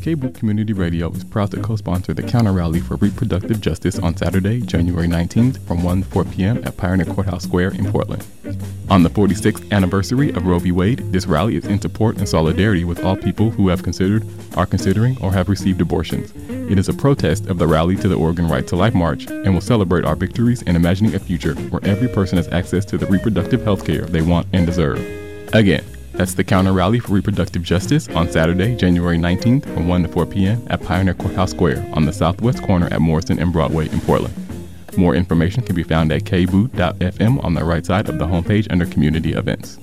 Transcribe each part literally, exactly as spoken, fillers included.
Cable Community Radio is proud to co-sponsor the Counter Rally for Reproductive Justice on Saturday, January nineteenth from one to four p.m. at Pioneer Courthouse Square in Portland. On the forty-sixth anniversary of Roe v. Wade, this rally is in support and solidarity with all people who have considered, are considering, or have received abortions. It is a protest of the Rally to the Oregon Right to Life March and will celebrate our victories in imagining a future where every person has access to the reproductive health care they want and deserve. Again, that's the Counter Rally for Reproductive Justice on Saturday, January nineteenth from one to four p.m. at Pioneer Courthouse Square on the southwest corner at Morrison and Broadway in Portland. More information can be found at k b o o dot f m on the right side of the homepage under Community Events.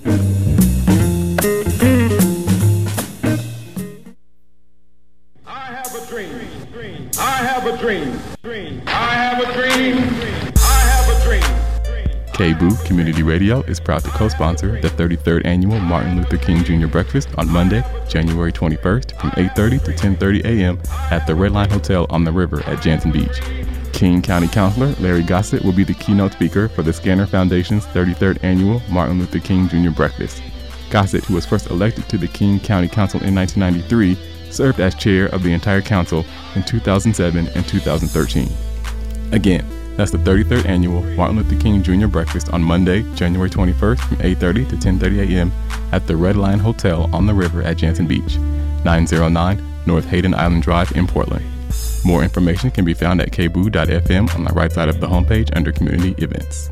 I have a dream. I have a dream. I have a dream. I have a dream. K B O O Community Radio is proud to co-sponsor the thirty-third Annual Martin Luther King Junior Breakfast on Monday, January twenty-first from eight thirty to ten thirty a.m. at the Red Line Hotel on the River at Jantzen Beach. King County Councilor Larry Gossett will be the keynote speaker for the Scanner Foundation's thirty-third Annual Martin Luther King Junior Breakfast. Gossett, who was first elected to the King County Council in nineteen ninety-three, served as chair of the entire council in two thousand seven and two thousand thirteen. Again, that's the thirty-third Annual Martin Luther King Junior Breakfast on Monday, January twenty-first from eight thirty to ten thirty a.m. at the Red Line Hotel on the River at Jantzen Beach, nine oh nine North Hayden Island Drive in Portland. More information can be found at k b o o dot f m on the right side of the homepage under Community Events.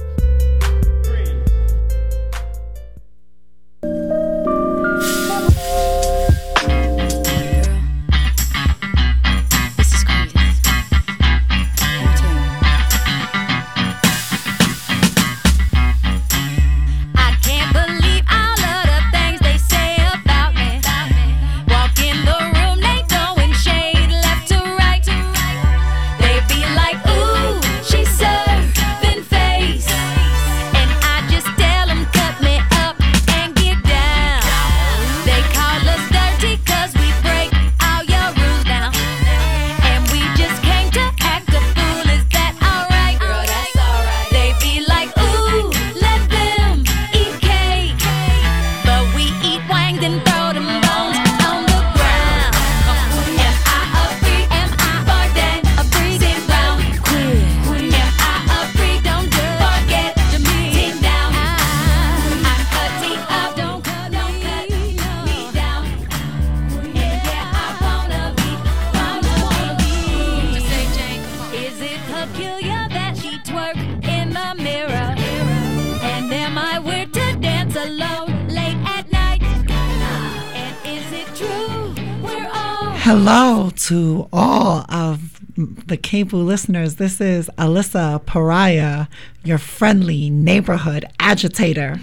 Hello to all of the K B O O listeners. This is Alyssa Pariah, your friendly neighborhood agitator.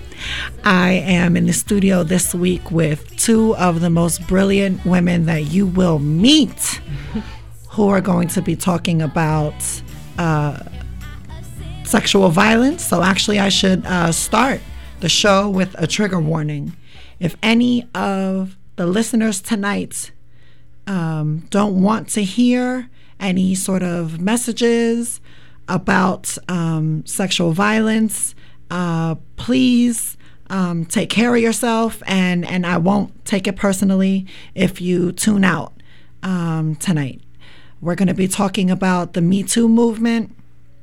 I am in the studio this week with two of the most brilliant women that you will meet who are going to be talking about uh, sexual violence. So actually I should uh, start the show with a trigger warning. If any of the listeners tonight Um, don't want to hear any sort of messages about um, sexual violence, uh, please um, take care of yourself, and, and I won't take it personally if you tune out um, tonight. We're going to be talking about the Me Too movement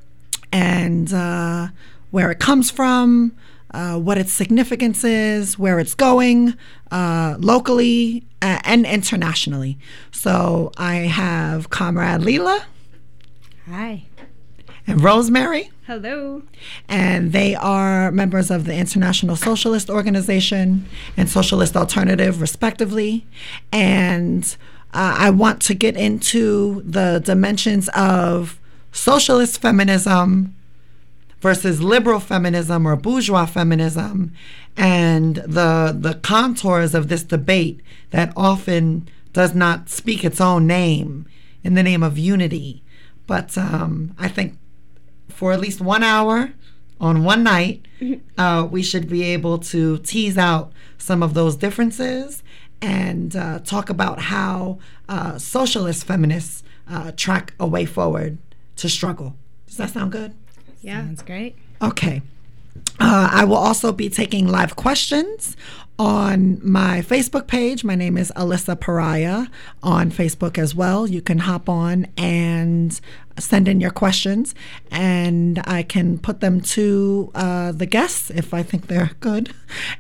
and uh, where it comes from, uh, what its significance is, where it's going uh, locally uh, and internationally. So I have Comrade Leela. Hi. And Rosemary. Hello. And they are members of the International Socialist Organization and Socialist Alternative, respectively. And uh, I want to get into the dimensions of socialist feminism versus liberal feminism or bourgeois feminism, and the the contours of this debate that often does not speak its own name in the name of unity. But um, I think for at least one hour on one night, uh, we should be able to tease out some of those differences and uh, talk about how uh, socialist feminists uh, track a way forward to struggle. Does that sound good? Yeah, that's great. Okay. Uh, I will also be taking live questions on my Facebook page. My name is Alyssa Pariah on Facebook as well. You can hop on and send in your questions, and I can put them to uh, the guests if I think they're good,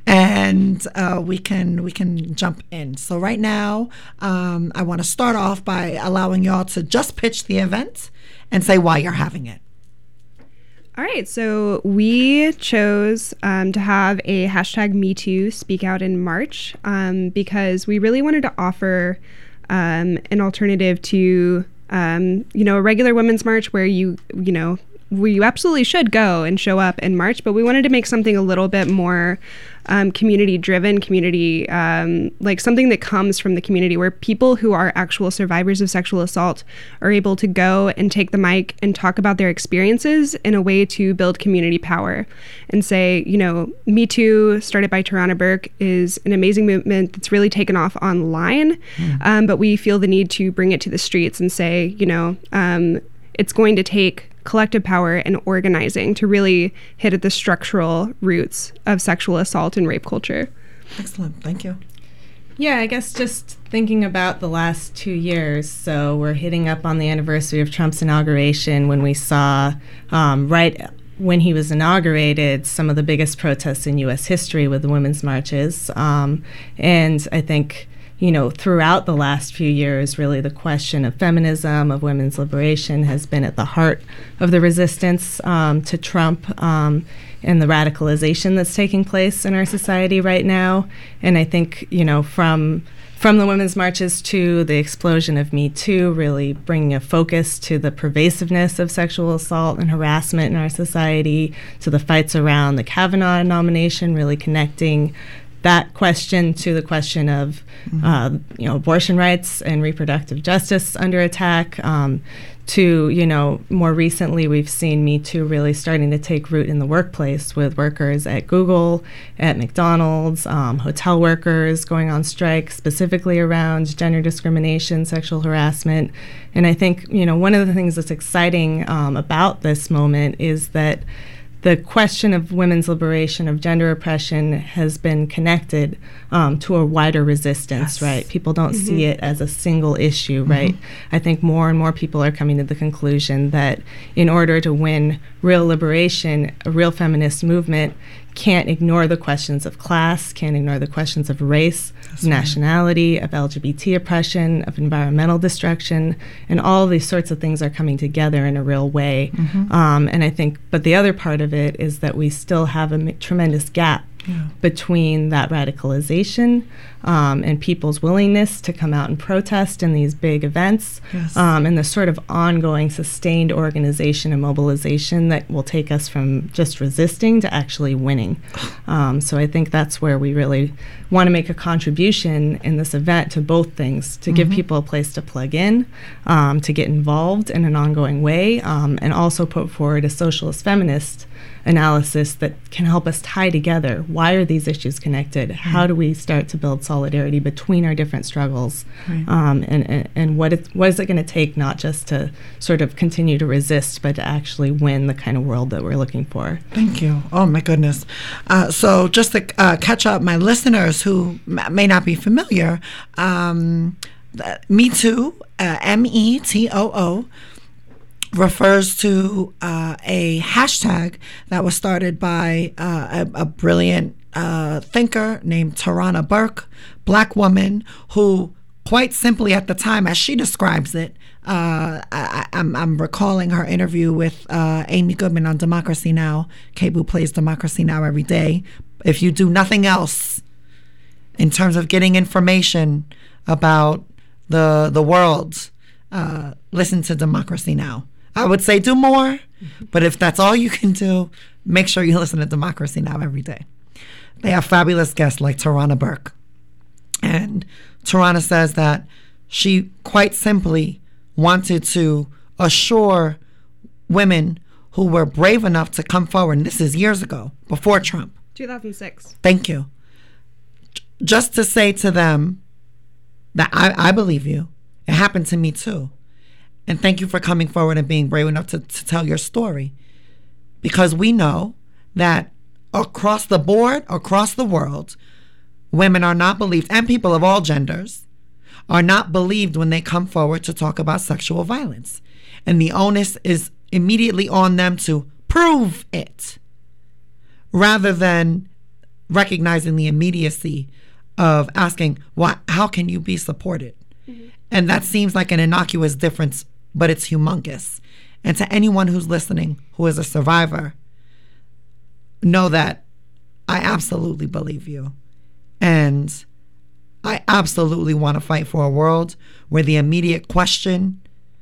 and uh, we can we can jump in. So right now, um, I want to start off by allowing y'all to just pitch the event and say why you're having it. All right, so we chose um, to have a hashtag Me Too Speak Out in March um, because we really wanted to offer um, an alternative to, um, you know, a regular women's march where you, you know, where you absolutely should go and show up and march, but we wanted to make something a little bit more um, community-driven, community, um, like something that comes from the community where people who are actual survivors of sexual assault are able to go and take the mic and talk about their experiences in a way to build community power and say, you know, Me Too, started by Tarana Burke, is an amazing movement that's really taken off online, mm. um, but we feel the need to bring it to the streets and say, you know, um, it's going to take collective power and organizing to really hit at the structural roots of sexual assault and rape culture. Excellent. Thank you. Yeah, I guess just thinking about the last two years, so we're hitting up on the anniversary of Trump's inauguration when we saw um, right when he was inaugurated some of the biggest protests in U S history with the women's marches. Um, and I think you know, throughout the last few years, really the question of feminism, of women's liberation has been at the heart of the resistance um, to Trump um, and the radicalization that's taking place in our society right now. And I think, you know, from from the women's marches to the explosion of Me Too, really bringing a focus to the pervasiveness of sexual assault and harassment in our society, to the fights around the Kavanaugh nomination, really connecting that question to the question of, mm-hmm. uh, you know, abortion rights and reproductive justice under attack. Um, to, you know, more recently, we've seen Me Too really starting to take root in the workplace with workers at Google, at McDonald's, um, hotel workers going on strike specifically around gender discrimination, sexual harassment. And I think, you know, one of the things that's exciting um, about this moment is that the question of women's liberation, of gender oppression, has been connected um, to a wider resistance, yes. right? People don't mm-hmm. see it as a single issue, mm-hmm. right? I think more and more people are coming to the conclusion that in order to win real liberation, a real feminist movement can't ignore the questions of class, can't ignore the questions of race, That's nationality, right. of L G B T oppression, of environmental destruction, and all of these sorts of things are coming together in a real way. Mm-hmm. Um, and I think, but the other part of it is that we still have a m- tremendous gap yeah. between that radicalization um, and people's willingness to come out and protest in these big events, yes. um, and the sort of ongoing sustained organization and mobilization that will take us from just resisting to actually winning. Um, so I think that's where we really want to make a contribution in this event to both things, to mm-hmm. give people a place to plug in, um, to get involved in an ongoing way, um, and also put forward a socialist feminist analysis that can help us tie together why are these issues connected, mm-hmm. how do we start to build solidarity between our different struggles, right. um, and, and, and what, it, what is it going to take not just to sort of continue to resist but to actually win the kind of world that we're looking for. Thank you. Oh my goodness. Uh, so just to uh, catch up my listeners who m- may not be familiar, um, Me Too, uh, M E T O O, refers to uh, a hashtag that was started by uh, a, a brilliant uh, thinker named Tarana Burke, black woman who, quite simply at the time, as she describes it, uh, I, I'm, I'm recalling her interview with uh, Amy Goodman on Democracy Now! K B O O plays Democracy Now! Every day. If you do nothing else in terms of getting information about the the world, uh, listen to Democracy Now! I would say do more, but if that's all you can do, make sure you listen to Democracy Now! Every day. They have fabulous guests like Tarana Burke. And Tarana says that she quite simply wanted to assure women who were brave enough to come forward, and this is years ago, before Trump. two thousand six. Thank you. Just to say to them that I, I believe you. It happened to me too. And thank you for coming forward and being brave enough to, to tell your story. Because we know that across the board, across the world, women are not believed, and people of all genders are not believed when they come forward to talk about sexual violence. And the onus is immediately on them to prove it, rather than recognizing the immediacy of asking, "Why? How can you be supported?" Mm-hmm. And that seems like an innocuous difference, but it's humongous. And to anyone who's listening who is a survivor, know that I absolutely believe you. And I absolutely want to fight for a world where the immediate question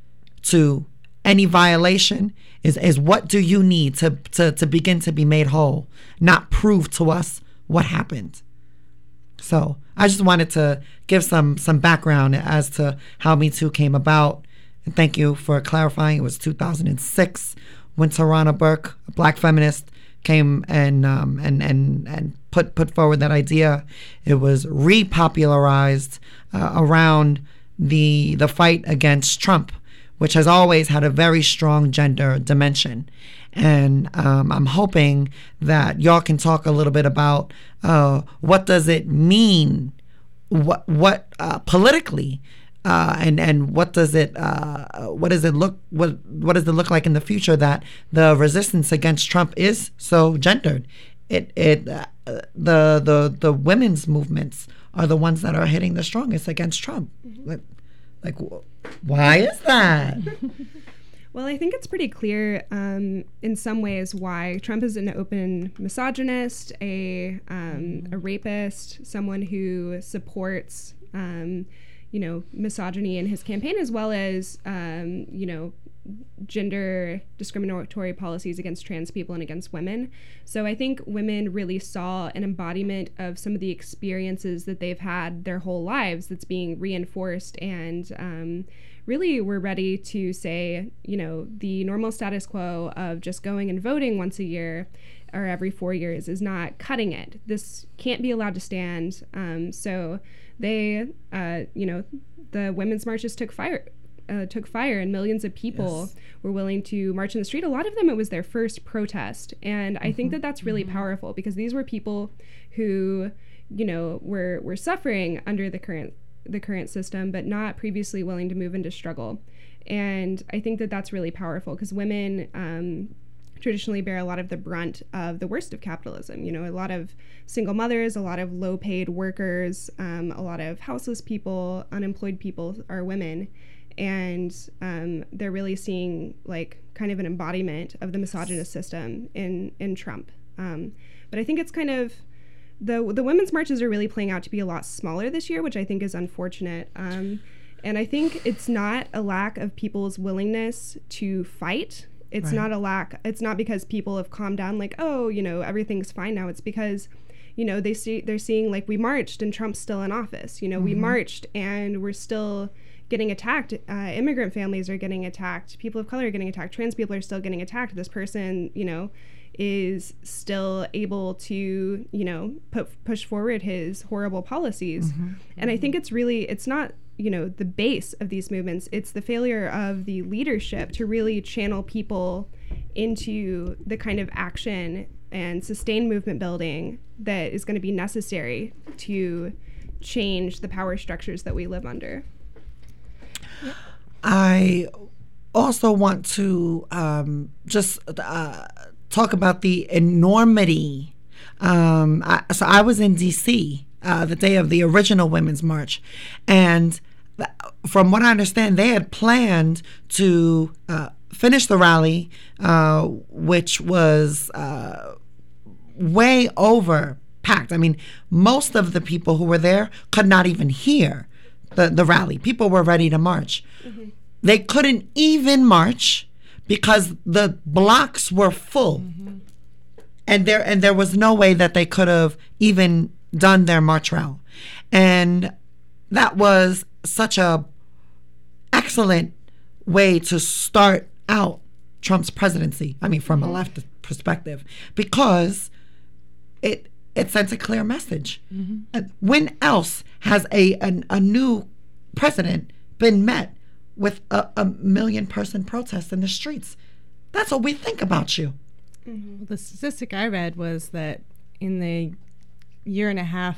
to any violation is, is what do you need to, to, to begin to be made whole, not prove to us what happened. So I just wanted to give some some background as to how Me Too came about. And thank you for clarifying. It was two thousand six when Tarana Burke, a black feminist, came and um, and and and put put forward that idea. It was repopularized uh, around the the fight against Trump, which has always had a very strong gender dimension. And um, I'm hoping that y'all can talk a little bit about uh, what does it mean, what what uh, politically, uh, and and what does it uh, what does it look what what does it look like in the future that the resistance against Trump is so gendered. It it uh, the the the women's movements are the ones that are hitting the strongest against Trump. Mm-hmm. Like, like why is that? Well, I think it's pretty clear um, in some ways why Trump is an open misogynist, a um, a rapist, someone who supports, um, you know, misogyny in his campaign, as well as, um, you know, gender discriminatory policies against trans people and against women. So I think women really saw an embodiment of some of the experiences that they've had their whole lives that's being reinforced, and um, really we're ready to say, you know, the normal status quo of just going and voting once a year or every four years is not cutting it. This can't be allowed to stand. Um, so they, uh, you know, the women's marches took fire. Uh, took fire and millions of people yes. were willing to march in the street. A lot of them, it was their first protest. And mm-hmm. I think that that's really mm-hmm. powerful, because these were people who, you know, were were suffering under the current the current system, but not previously willing to move into struggle. And I think that that's really powerful, because women um, traditionally bear a lot of the brunt of the worst of capitalism. You know, a lot of single mothers, a lot of low paid workers, um, a lot of houseless people, unemployed people are women. And um, they're really seeing like kind of an embodiment of the misogynist system in in Trump. Um, but I think it's kind of the the women's marches are really playing out to be a lot smaller this year, which I think is unfortunate. Um, and I think it's not a lack of people's willingness to fight. It's right. not a lack. It's not because people have calmed down, like, oh, you know, everything's fine now. It's because, you know, they see they're seeing like we marched and Trump's still in office. You know, mm-hmm. we marched and we're still getting attacked. Uh, immigrant families are getting attacked. People of color are getting attacked. Trans people are still getting attacked. This person, you know, is still able to, you know, put, push forward his horrible policies. Mm-hmm. And I think it's really, it's not, you know, the base of these movements. It's the failure of the leadership to really channel people into the kind of action and sustained movement building that is going to be necessary to change the power structures that we live under. I also want to um, just uh, talk about the enormity. Um, I, so I was in D C uh, the day of the original Women's March, and th- from what I understand, they had planned to uh, finish the rally, uh, which was uh, way over packed. I mean, most of the people who were there could not even hear the, the rally. People were ready to march. Mm-hmm. They couldn't even march because the blocks were full. Mm-hmm. And there and there was no way that they could have even done their march route. And that was such a excellent way to start out Trump's presidency. I mean, from mm-hmm. a left perspective, because it it sends a clear message. Mm-hmm. When else has a an, a new president been met with a, a million person protest in the streets? That's what we think about you. Mm-hmm. The statistic I read was that in the year and a half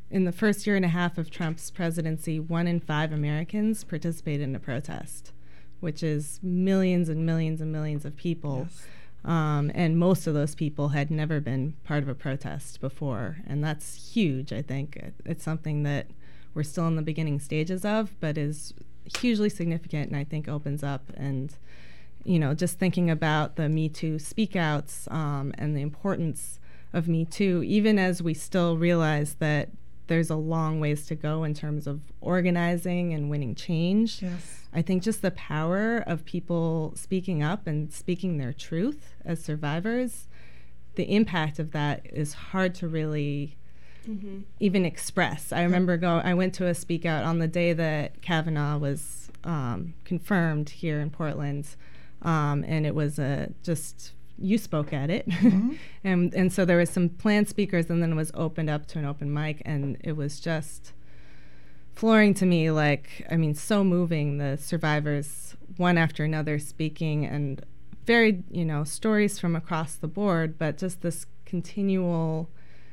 in the first year and a half of Trump's presidency, one in five Americans participated in a protest, which is millions and millions and millions of people. Yes. Um, and most of those people had never been part of a protest before. And that's huge, I think. It, it's something that we're still in the beginning stages of, but is hugely significant, and I think opens up. And, you know, just thinking about the Me Too speak outs um, and the importance of Me Too, even as we still realize that there's a long ways to go in terms of organizing and winning change. Yes. I think just the power of people speaking up and speaking their truth as survivors, the impact of that is hard to really mm-hmm. even express. I remember go. I went to a speak out on the day that Kavanaugh was um, confirmed here in Portland, um, and it was a just. You spoke at it. Mm-hmm. and and so there was some planned speakers, and then it was opened up to an open mic, and it was just flooring to me. Like, I mean, so moving, the survivors, one after another speaking, and very, you know, stories from across the board, but just this continual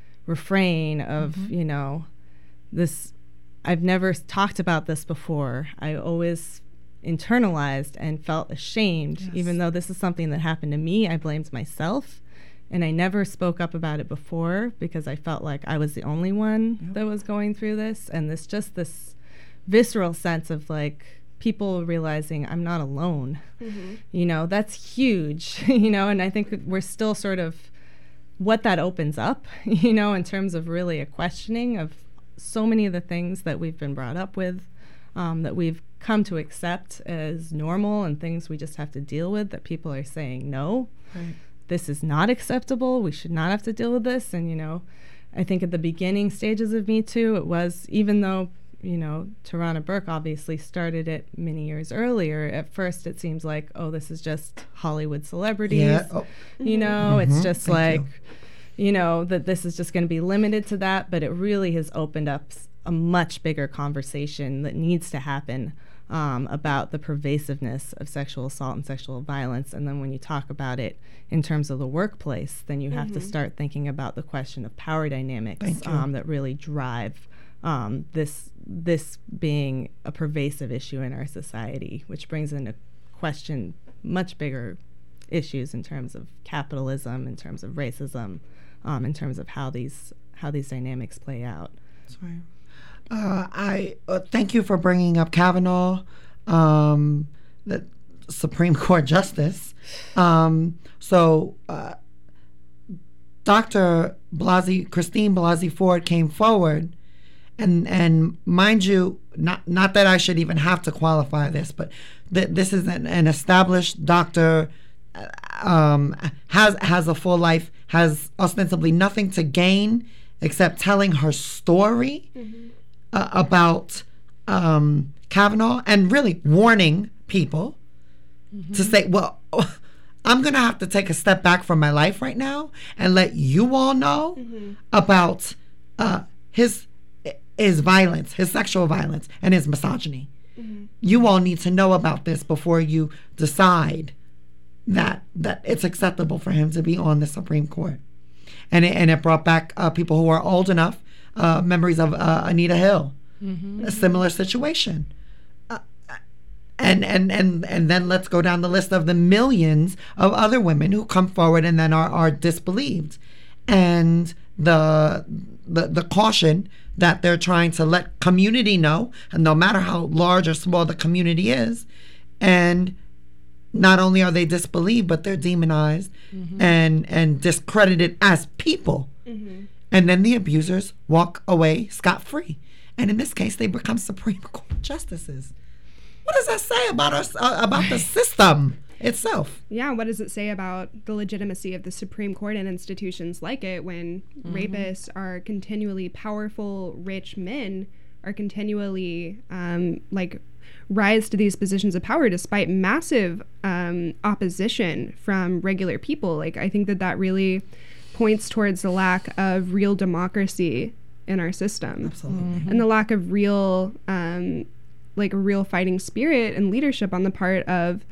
refrain of, mm-hmm. you know, this, I've never talked about this before. I always internalized and felt ashamed. Yes. Even though this is something that happened to me, I blamed myself, and I never spoke up about it before because I felt like I was the only one yep. that was going through this. And this just this visceral sense of like people realizing I'm not alone. Mm-hmm. You know, that's huge. You know, and I think we're still sort of what that opens up, you know, in terms of really a questioning of so many of the things that we've been brought up with, um, that we've come to accept as normal and things we just have to deal with, that people are saying, no, right. this is not acceptable. We should not have to deal with this. And, you know, I think at the beginning stages of Me Too, it was, even though, you know, Tarana Burke obviously started it many years earlier, at first it seems like, oh, this is just Hollywood celebrities. Yeah. Oh. You know, mm-hmm. it's just Thank like, you. you know, that this is just going to be limited to that. But it really has opened up a much bigger conversation that needs to happen um, about the pervasiveness of sexual assault and sexual violence. And then when you talk about it in terms of the workplace, then you mm-hmm. have to start thinking about the question of power dynamics um, that really drive um, this this being a pervasive issue in our society, which brings into question much bigger issues in terms of capitalism, in terms of racism, um, in terms of how these how these dynamics play out. That's right. Uh, I uh, thank you for bringing up Kavanaugh, um, the Supreme Court Justice. Um, so, uh, Doctor Blasey, Christine Blasey Ford came forward, and and mind you, not not that I should even have to qualify this, but th- this is an, an established doctor, um, has has a full life, has ostensibly nothing to gain except telling her story. Mm-hmm. Uh, about um, Kavanaugh, and really warning people mm-hmm. to say, well, I'm going to have to take a step back from my life right now and let you all know mm-hmm. about uh, his his violence, his sexual violence, and his misogyny. Mm-hmm. You all need to know about this before you decide that that it's acceptable for him to be on the Supreme Court. And it, and it brought back uh, people who are old enough, Uh, memories of uh, Anita Hill, mm-hmm. a similar situation, uh, and and and and then let's go down the list of the millions of other women who come forward and then are, are disbelieved, and the, the the caution that they're trying to let community know, and no matter how large or small the community is, and not only are they disbelieved, but they're demonized mm-hmm. and and discredited as people. Mm-hmm. And then the abusers walk away scot-free. And in this case, they become Supreme Court justices. What does that say about us, uh, about the system itself? Yeah, what does it say about the legitimacy of the Supreme Court and institutions like it when mm-hmm. rapists are continually powerful, rich men are continually um, like rise to these positions of power despite massive um, opposition from regular people? Like, I think that that really points towards the lack of real democracy in our system. Absolutely. Mm-hmm. And the lack of real, um, like a real fighting spirit and leadership on the part of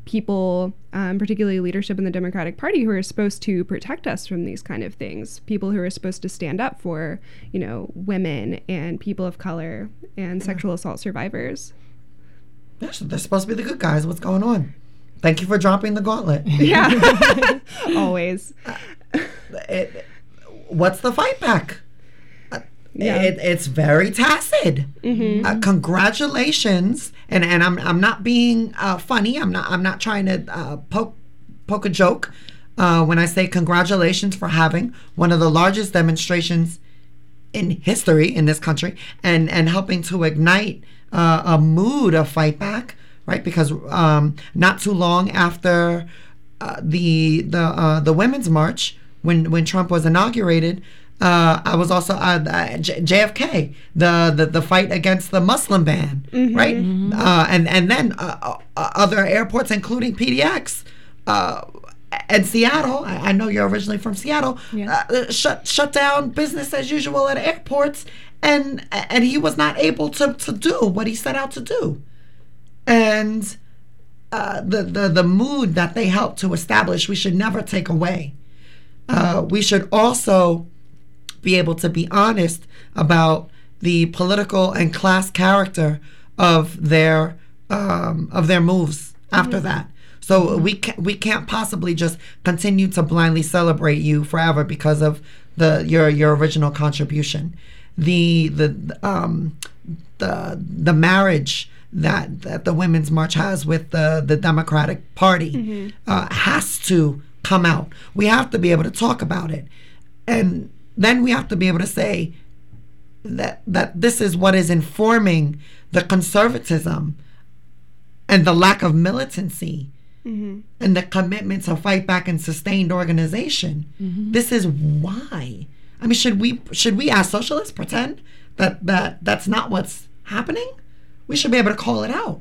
people, um, particularly leadership in the Democratic Party, who are supposed to protect us from these kind of things. People who are supposed to stand up for, you know, women and people of color and sexual assault survivors. Yeah, so they're supposed to be the good guys. What's going on? Thank you for dropping the gauntlet. Yeah, always. It, what's the fight back? Yeah. It, it's very tacit. Mm-hmm. Uh, congratulations, and and I'm I'm not being uh, funny. I'm not I'm not trying to uh, poke poke a joke uh, when I say congratulations for having one of the largest demonstrations in history in this country, and and helping to ignite uh, a mood of fight back, right? Because um, not too long after uh, the the uh, the Women's March, when when Trump was inaugurated. Uh, I was also uh, uh, J- JFK, the, the the fight against the Muslim ban, Mm-hmm. right? Uh, and and then uh, uh, other airports, including P D X, uh, and Seattle. I, I know you're originally from Seattle. Yeah. Uh, shut shut down business as usual at airports, and and he was not able to, to do what he set out to do, and uh, the the the mood that they helped to establish, we should never take away. Uh, we should also be able to be honest about the political and class character of their um, of their moves after that. So we ca- we can't possibly just continue to blindly celebrate you forever because of the your your original contribution. The the um, the the marriage that that the Women's March has with the the Democratic Party Mm-hmm. uh, has to come out. We have to be able to talk about it, and then we have to be able to say that that this is what is informing the conservatism and the lack of militancy Mm-hmm. and the commitment to fight back and sustained organization. Mm-hmm. This is why. I mean, should we should we as socialists pretend that that that's not what's happening? We should be able to call it out.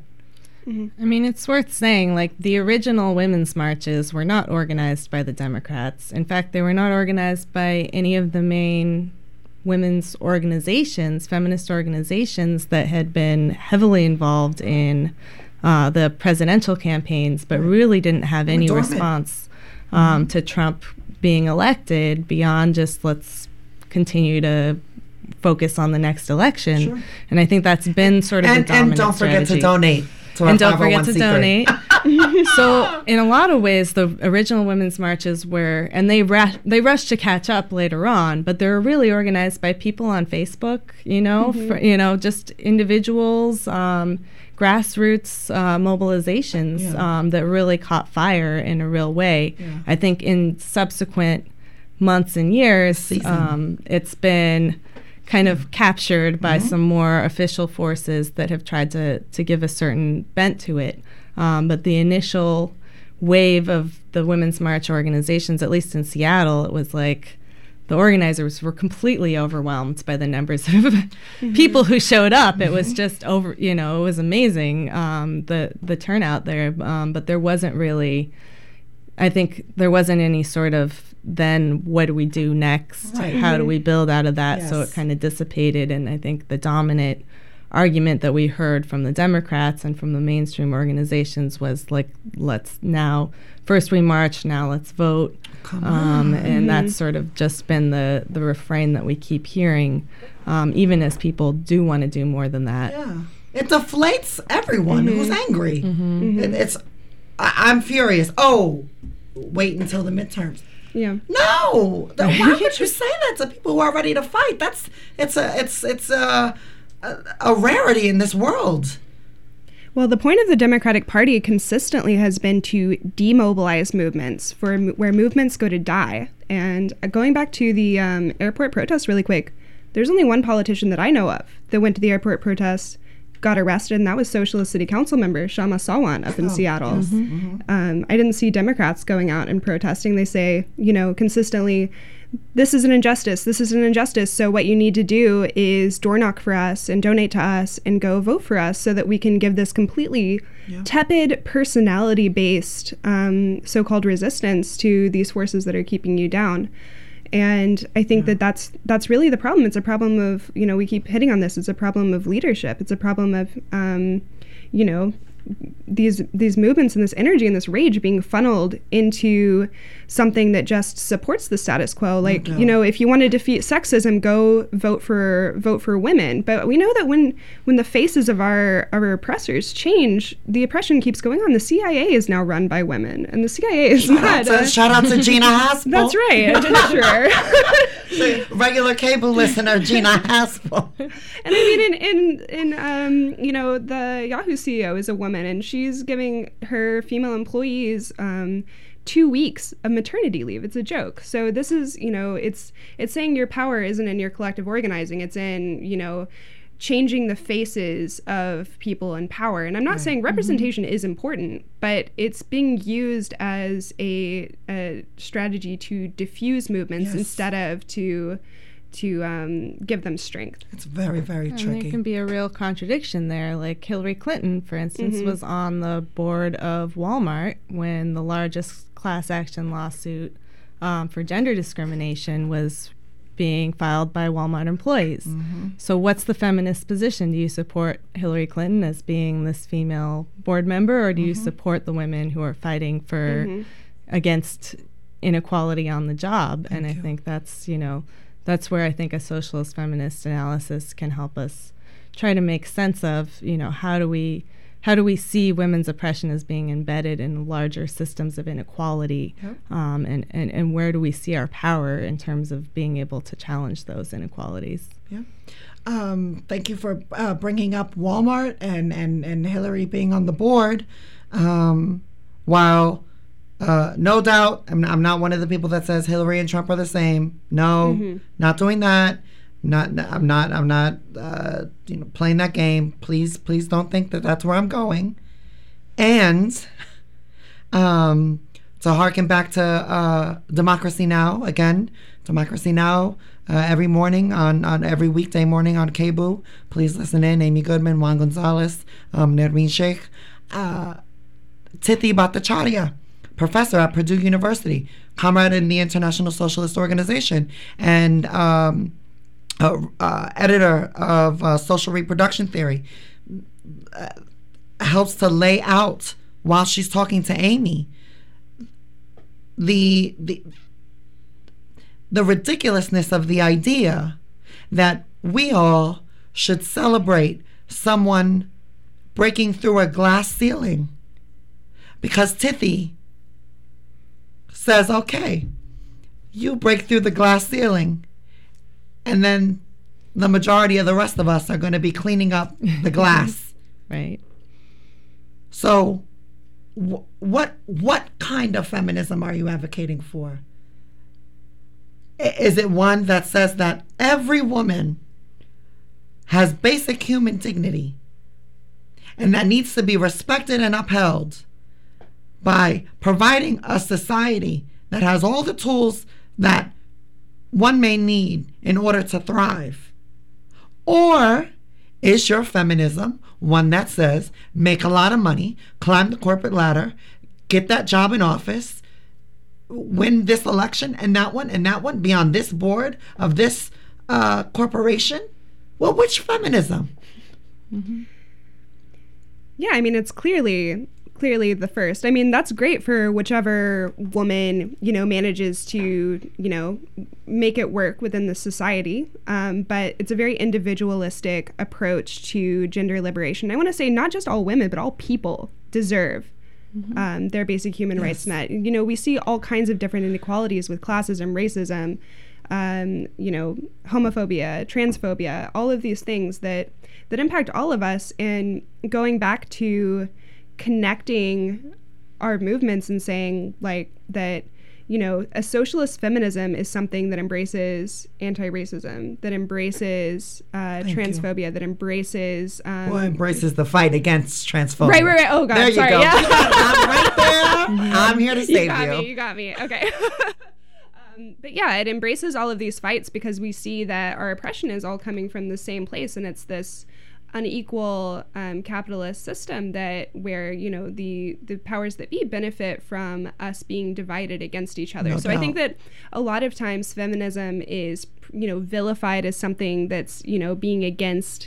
I mean, it's worth saying, like, the original women's marches were not organized by the Democrats. In fact, they were not organized by any of the main women's organizations, feminist organizations that had been heavily involved in uh, the presidential campaigns, but really didn't have any dormant. response um, to Trump being elected beyond just let's continue to focus on the next election. Sure. And I think that's been sort of And, the dominant and don't forget strategy. to donate. To our And don't forget to five oh one c three. donate. So, in a lot of ways, the original women's marches were, and they ra- they rushed to catch up later on, but they were really organized by people on Facebook. You know, for, you know, just individuals, um, grassroots uh, mobilizations Yeah. um, that really caught fire in a real way. Yeah. I think in subsequent months and years, Season. um, it's been kind of captured by Mm-hmm. some more official forces that have tried to, to give a certain bent to it. Um, but the initial wave of the Women's March organizations, at least in Seattle, it was like the organizers were completely overwhelmed by the numbers of mm-hmm. people who showed up. It was just over, you know, it was amazing, um, the, the turnout there. Um, but there wasn't really, I think there wasn't any sort of, then what do we do next? Right. How do we build out of that? So Yes. it kind of dissipated. And I think the dominant argument that we heard from the Democrats and from the mainstream organizations was like, let's now, first we march, now let's vote. Come Um, on. and that's sort of just been the, the refrain that we keep hearing, um, even as people do want to do more than that. Yeah. It deflates everyone who's angry. It, it's, I, I'm furious. Oh, wait until the midterms. Yeah. No, th- why would you say that to people who are ready to fight? That's it's a it's it's a a, a rarity in this world. Well, the point of the Democratic Party consistently has been to demobilize movements for m- where movements go to die. And uh, going back to the um, airport protest really quick, there's only one politician that I know of that went to the airport protest, got arrested, and that was Socialist City Council member Shama Sawant up in Oh, Seattle. yes. Mhm. Um, I didn't see Democrats going out and protesting. They say, you know, consistently, this is an injustice, this is an injustice, so what you need to do is door knock for us and donate to us and go vote for us so that we can give this completely Yeah. tepid, personality-based um, so-called resistance to these forces that are keeping you down. And I think Yeah. that that's that's really the problem. It's a problem of, you know, we keep hitting on this. It's a problem of leadership. It's a problem of, um, you know, these these movements and this energy and this rage being funneled into something that just supports the status quo. Like, No you know, if you want to defeat sexism, go vote for vote for women. But we know that when when the faces of our our oppressors change, the oppression keeps going on. The C I A is now run by women, and the C I A is Shout out not. to, uh, shout out to Gina Haspel. that's right, a treasurer. Regular cable listener, Gina Haspel. And I mean, in in in um, you know, the Yahoo C E O is a woman, and she's giving her female employees um, two weeks of maternity leave. It's a joke. So this is, you know, it's it's saying your power isn't in your collective organizing. It's in, you know, changing the faces of people in power. And I'm not saying representation mm-hmm. is important, but it's being used as a, a strategy to diffuse movements Yes. instead of to to um, give them strength. It's very, very And tricky. there can be a real contradiction there. Like Hillary Clinton, for instance, Mhm. was on the board of Walmart when the largest class action lawsuit um, for gender discrimination was being filed by Walmart employees. Mm-hmm. So what's the feminist position? Do you support Hillary Clinton as being this female board member, or do you Mm-hmm. support the women who are fighting for Mhm. against inequality on the job? And I you. think that's, you know, that's where I think a socialist feminist analysis can help us try to make sense of, you know, how do we how do we see women's oppression as being embedded in larger systems of inequality, Yep. um, and, and, and where do we see our power in terms of being able to challenge those inequalities? Yeah. Um, thank you for uh, bringing up Walmart and, and, and Hillary being on the board. Um, while uh, no doubt, I'm, I'm not one of the people that says Hillary and Trump are the same. No, Mhm. not doing that. Not, I'm not. I'm not. Uh, you know, playing that game. Please, please don't think that that's where I'm going. And, um, to harken back to uh, Democracy Now! Again, Democracy Now! Uh, every morning on, on every weekday morning on K B U. Please listen in. Amy Goodman, Juan Gonzalez, um, Nermeen Sheikh, uh, Tithi Bhattacharya, professor at Purdue University, comrade in the International Socialist Organization, and um, uh, uh, editor of uh, Social Reproduction Theory, uh, helps to lay out while she's talking to Amy the the the ridiculousness of the idea that we all should celebrate someone breaking through a glass ceiling because Tithi says, okay, you break through the glass ceiling, and then the majority of the rest of us are going to be cleaning up the glass. Right. So wh- what what kind of feminism are you advocating for? I- Is it one that says that every woman has basic human dignity and that needs to be respected and upheld by providing a society that has all the tools that one may need in order to thrive? Or is your feminism one that says make a lot of money, climb the corporate ladder, get that job in office, win this election and that one and that one, be on this board of this uh, corporation? Well, which feminism? Mm-hmm. Yeah, I mean, it's clearly clearly the first. I mean, that's great for whichever woman, you know, manages to, you know, make it work within the society. Um, but it's a very individualistic approach to gender liberation. I want to say not just all women, but all people deserve mm-hmm. um, their basic human yes. rights met. You know, we see all kinds of different inequalities with classism, racism, um, you know, homophobia, transphobia, all of these things that, that impact all of us. And going back to connecting our movements and saying like that, you know, a socialist feminism is something that embraces anti-racism, that embraces uh, transphobia, you. that embraces um, well, embraces the fight against transphobia. Right, right, right. Oh God, there sorry. you go. Yeah. I'm right there. I'm here to save you. You got me. You got me. Okay. um, but yeah, it embraces all of these fights because we see that our oppression is all coming from the same place, and it's this unequal um, capitalist system that where, you know, the the powers that be benefit from us being divided against each other. No so doubt. I think that a lot of times feminism is, you know, vilified as something that's, you know, being against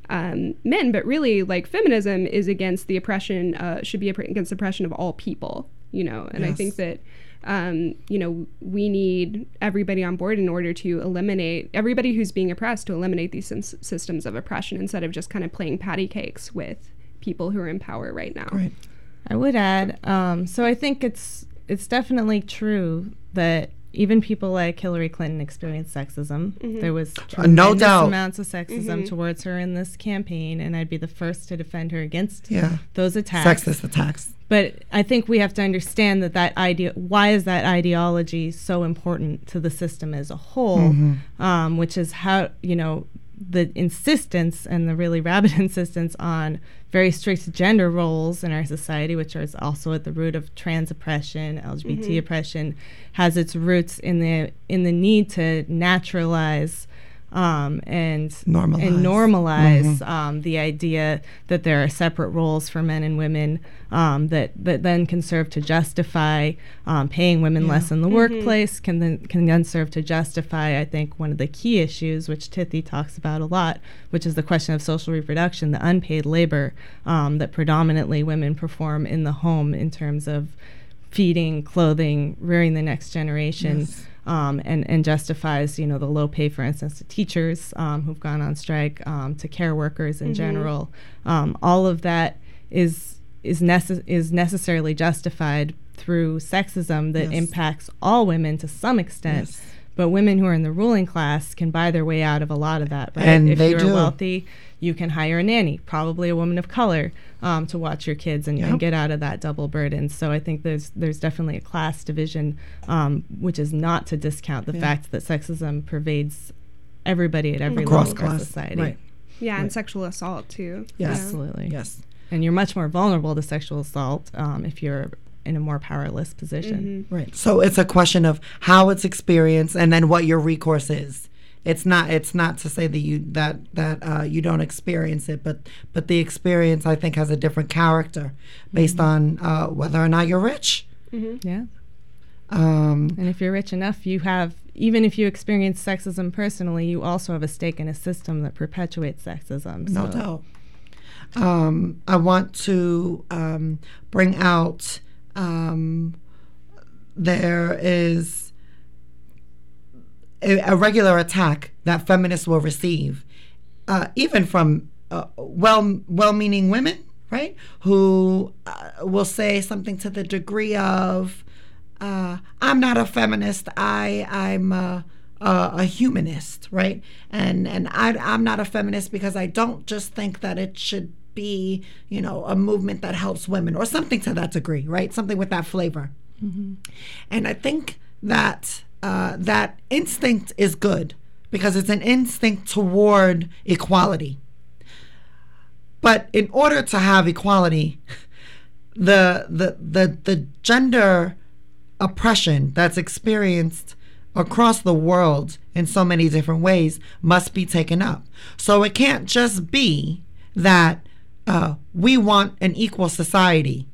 um, men, but really, like, feminism is against the oppression, uh, should be against the oppression of all people, you know, and yes. I think that, um, you know, we need everybody on board in order to eliminate, everybody who's being oppressed, to eliminate these sy- systems of oppression instead of just kind of playing patty cakes with people who are in power right now. Right. I would add, um, so I think it's it's definitely true that even people like Hillary Clinton experienced sexism. Mm-hmm. There was uh, no doubt amounts of sexism mm-hmm. towards her in this campaign, and I'd be the first to defend her against yeah. those attacks. Sexist attacks. But I think we have to understand that that idea, why is that ideology so important to the system as a whole, mm-hmm. um, which is how, you know, the insistence and the really rabid insistence on very strict gender roles in our society, which is also at the root of trans oppression, L G B T mm-hmm. oppression, has its roots in the in the need to naturalize um, and normalize, and normalize mm-hmm. um, the idea that there are separate roles for men and women um, that that then can serve to justify um, paying women yeah. less in the mm-hmm. workplace, can then can then serve to justify, I think, one of the key issues, which Tithi talks about a lot, which is the question of social reproduction, the unpaid labor um, that predominantly women perform in the home in terms of feeding, clothing, rearing the next generation. Yes. Um, and, and justifies, you know, the low pay, for instance, to teachers um, who've gone on strike, um, to care workers in mm-hmm. general. Um, all of that is is, nece- is necessarily justified through sexism that yes. impacts all women to some extent. Yes. But women who are in the ruling class can buy their way out of a lot of that, right? And if they you're do. wealthy, you can hire a nanny, probably a woman of color, um, to watch your kids and, yep. and get out of that double burden. So I think there's there's definitely a class division, um, which is not to discount the yeah. fact that sexism pervades everybody at every Across level of our class. society. Right. Yeah, right. and sexual assault too. Yes. Absolutely. Yes. And you're much more vulnerable to sexual assault um, if you're in a more powerless position. Mm-hmm. Right. So it's a question of how it's experienced and then what your recourse is. It's not it's not to say that you that that uh, you don't experience it, but but the experience, I think, has a different character based mm-hmm. on uh, whether or not you're rich. Mm-hmm. Yeah. Um, and if you're rich enough, you have, even if you experience sexism personally, you also have a stake in a system that perpetuates sexism. No so. doubt. Um, I want to um, bring out. Um, there is a, a regular attack that feminists will receive, uh, even from uh, well, well-meaning women, right, who uh, will say something to the degree of, uh, "I'm not a feminist. I I'm a, a, a humanist," right, and and I I'm not a feminist because I don't just think that it should be, you know, a movement that helps women or something to that degree, right? Something with that flavor. Mm-hmm. And I think that uh, that instinct is good because it's an instinct toward equality. But in order to have equality, the the the, the gender oppression that's experienced across the world in so many different ways must be taken up. So it can't just be that Uh, we want an equal society,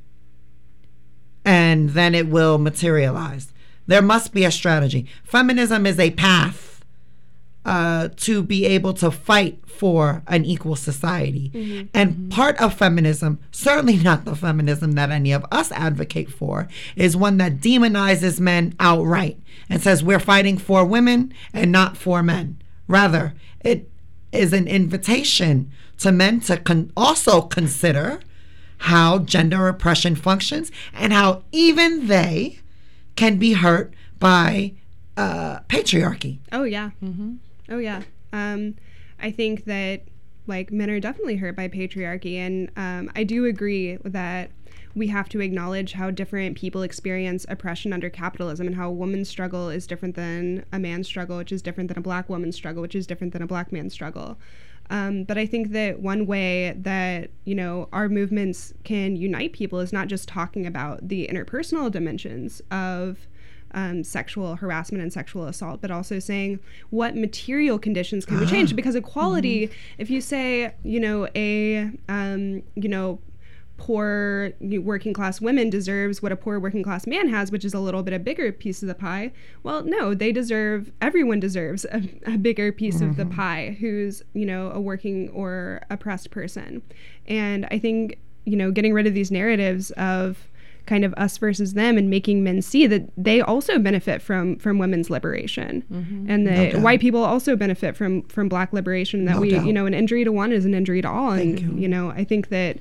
and then it will materialize. There must be a strategy. Feminism is a path uh, to be able to fight for an equal society. Mm-hmm. And mm-hmm. part of feminism, certainly not the feminism that any of us advocate for, is one that demonizes men outright and says we're fighting for women and not for men. Rather, it is an invitation to men to con- also consider how gender oppression functions and how even they can be hurt by uh, patriarchy. Oh, yeah. Mm-hmm. Oh, yeah. Um, I think that, like, men are definitely hurt by patriarchy. And um, I do agree that we have to acknowledge how different people experience oppression under capitalism and how a woman's struggle is different than a man's struggle, which is different than a black woman's struggle, which is different than a black man's struggle. Um, but I think that one way that, you know, our movements can unite people is not just talking about the interpersonal dimensions of um, sexual harassment and sexual assault, but also saying what material conditions can we change? Because equality, mm-hmm. if you say, you know, a, um, you know, poor working class women deserves what a poor working class man has, which is a little bit a bigger piece of the pie. Well, no, they deserve, everyone deserves a, a bigger piece mm-hmm. of the pie who's, you know, a working or oppressed person. And I think, you know, getting rid of these narratives of kind of us versus them and making men see that they also benefit from from women's liberation mm-hmm. and that no white people also benefit from from black liberation, that no we doubt. You know, an injury to one is an injury to all. And Thank you. you know, I think that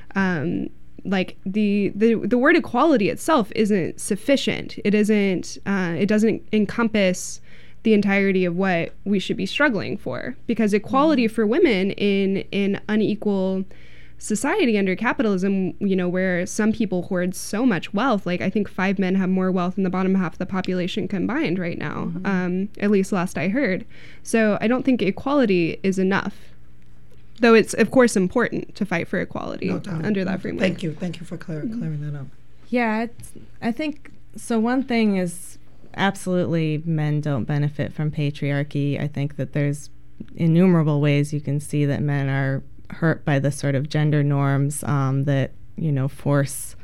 um like the the the word equality itself isn't sufficient. It isn't uh it doesn't encompass the entirety of what we should be struggling for, because equality mm-hmm. for women in in unequal society under capitalism, you know, where some people hoard so much wealth, like I think five men have more wealth than the bottom half of the population combined right now, mm-hmm. um, at least last I heard. So I don't think equality is enough, though it's of course important to fight for equality no under that framework. Thank you. Thank you for clear- mm-hmm. clearing that up. Yeah, it's, I think, so one thing is absolutely men don't benefit from patriarchy. I think that there's innumerable ways you can see that men are hurt by the sort of gender norms um, that, you know, force,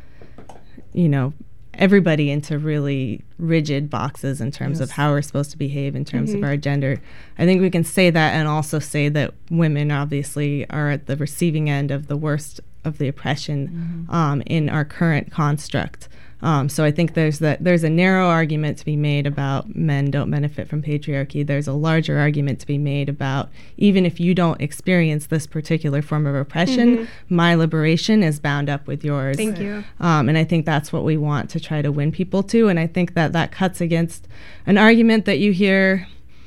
you know, everybody into really rigid boxes in terms yes. of how we're supposed to behave in terms mm-hmm. of our gender. I think we can say that and also say that women obviously are at the receiving end of the worst of the oppression mm-hmm. um, in our current construct. Um, so I think there's that there's a narrow argument to be made about men don't benefit from patriarchy. There's a larger argument to be made about even if you don't experience this particular form of oppression, mm-hmm. my liberation is bound up with yours. Thank you. Um, and I think that's what we want to try to win people to. And I think that that cuts against an argument that you hear,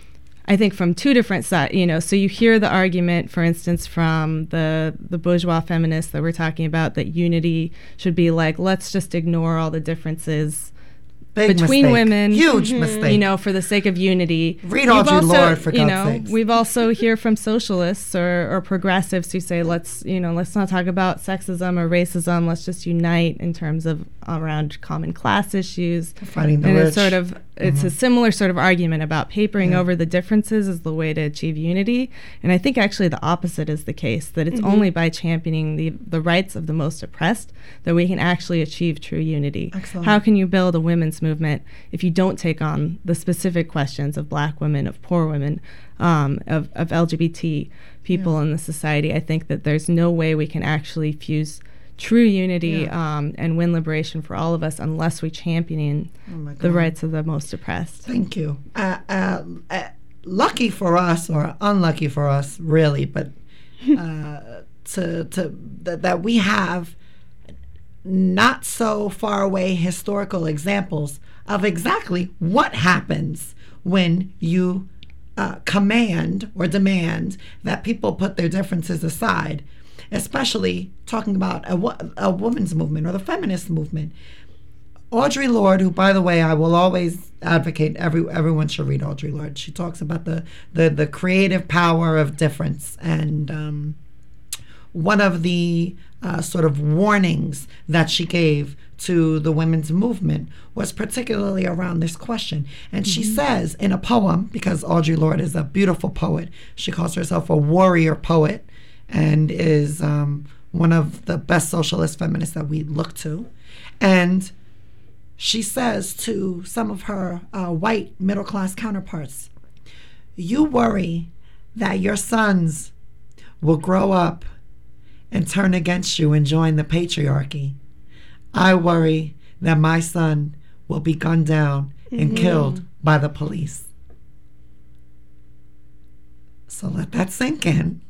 I think, from two different sides. You know, so you hear the argument, for instance, from the the bourgeois feminists that we're talking about, that unity should be like, let's just ignore all the differences Big between mistake. women. Huge mm-hmm. mistake. You know, for the sake of unity. Read Audre also, Lorde, for you God's know, sakes. We've also hear from socialists or, or progressives who say, let's, you know, let's not talk about sexism or racism. Let's just unite in terms of around common class issues. Fighting the and rich. It's sort of it's mm-hmm. a similar sort of argument about papering yeah. over the differences is the way to achieve unity. And I think actually the opposite is the case, that it's mm-hmm. only by championing the the rights of the most oppressed that we can actually achieve true unity. Excellent. How can you build a women's movement if you don't take on the specific questions of black women, of poor women, um, of, of L G B T people yeah. in the society? I think that there's no way we can actually fuse true unity yeah. um, and win liberation for all of us unless we champion oh the rights of the most oppressed. Thank you. Uh, uh, uh, lucky for us, or unlucky for us, really, but uh, to to th- that we have not so far away historical examples of exactly what happens when you uh, command or demand that people put their differences aside, especially talking about a, wo- a women's movement or the feminist movement. Audre Lorde, who, by the way, I will always advocate every everyone should read Audre Lorde. She talks about the the, the creative power of difference, and um, one of the uh, sort of warnings that she gave to the women's movement was particularly around this question. And mm-hmm. she says in a poem, because Audre Lorde is a beautiful poet, she calls herself a warrior poet and is um, one of the best socialist feminists that we look to. And she says to some of her uh, white middle-class counterparts, you worry that your sons will grow up and turn against you and join the patriarchy. I worry that my son will be gunned down and mm-hmm. killed by the police. So let that sink in.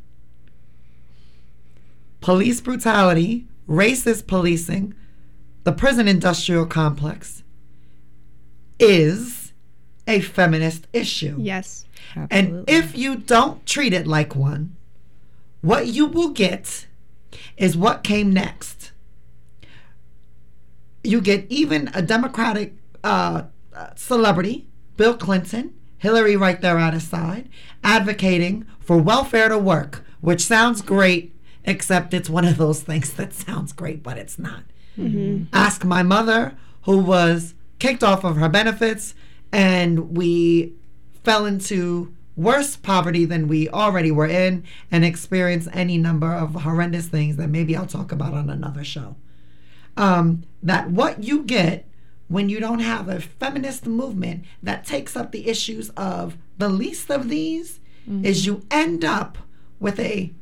Police brutality, racist policing, the prison industrial complex is a feminist issue. Yes. Absolutely. And if you don't treat it like one, what you will get is what came next. You get even a Democratic uh, celebrity, Bill Clinton, Hillary right there at his side, advocating for welfare to work, which sounds great, except it's one of those things that sounds great, but it's not. Mm-hmm. Ask my mother, who was kicked off of her benefits, and we fell into worse poverty than we already were in and experience any number of horrendous things that maybe I'll talk about on another show. Um, that what you get when you don't have a feminist movement that takes up the issues of the least of these mm-hmm. is you end up with a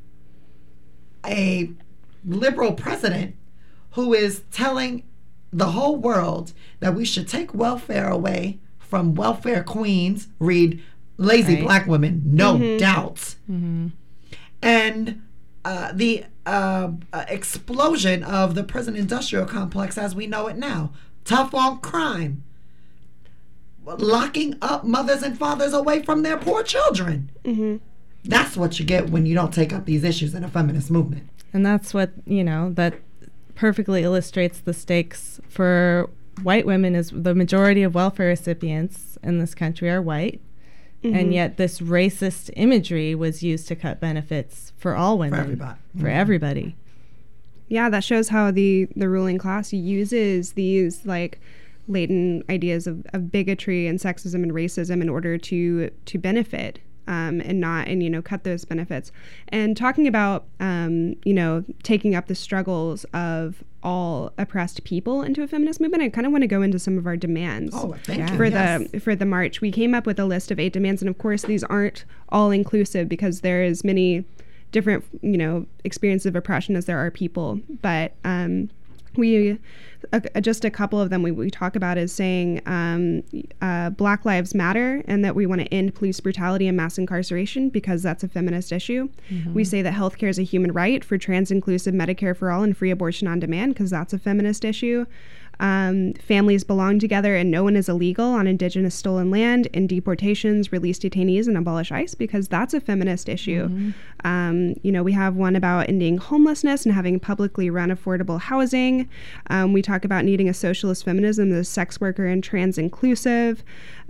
a liberal president who is telling the whole world that we should take welfare away from welfare queens, read lazy right. black women, no mm-hmm. doubt. Mm-hmm. And uh, the uh, uh, explosion of the prison industrial complex as we know it now. Tough on crime. Locking up mothers and fathers away from their poor children. Mm-hmm. That's what you get when you don't take up these issues in a feminist movement. And that's what, you know, that perfectly illustrates the stakes for white women is the majority of welfare recipients in this country are white. Mm-hmm. And yet this racist imagery was used to cut benefits for all women. For everybody. For mm-hmm. everybody. Yeah, that shows how the, the ruling class uses these like latent ideas of, of bigotry and sexism and racism in order to to benefit um, and not and you know cut those benefits. And talking about um, you know taking up the struggles of all oppressed people into a feminist movement, I kind of want to go into some of our demands. Oh, thank you. For yes. the for the march, we came up with a list of eight demands, and of course these aren't all inclusive because there is many different, you know, experiences of oppression as there are people. But um, we, uh, just a couple of them we, we talk about is saying um, uh, Black Lives Matter and that we want to end police brutality and mass incarceration because that's a feminist issue. Mm-hmm. We say that healthcare is a human right for trans-inclusive Medicare for all and free abortion on demand because that's a feminist issue. Um, families belong together and no one is illegal on indigenous stolen land, and deportations, release detainees, and abolish ICE because that's a feminist issue. Mm-hmm. Um, you know, we have one about ending homelessness and having publicly run affordable housing. Um, we talk about needing a socialist feminism that's sex worker and trans inclusive.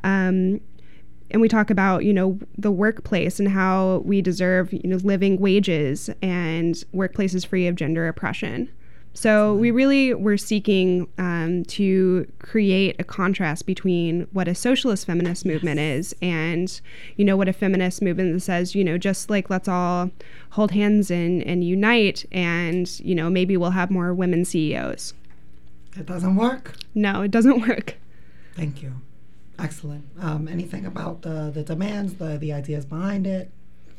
Um, and we talk about, you know, the workplace and how we deserve, you know, living wages and workplaces free of gender oppression. So we really were seeking um, to create a contrast between what a socialist feminist movement is and, you know, what a feminist movement that says, you know, just like let's all hold hands and, and unite and, you know, maybe we'll have more women C E Os. It doesn't work? No, it doesn't work. Thank you. Excellent. Um, anything about the, the demands, the, the ideas behind it,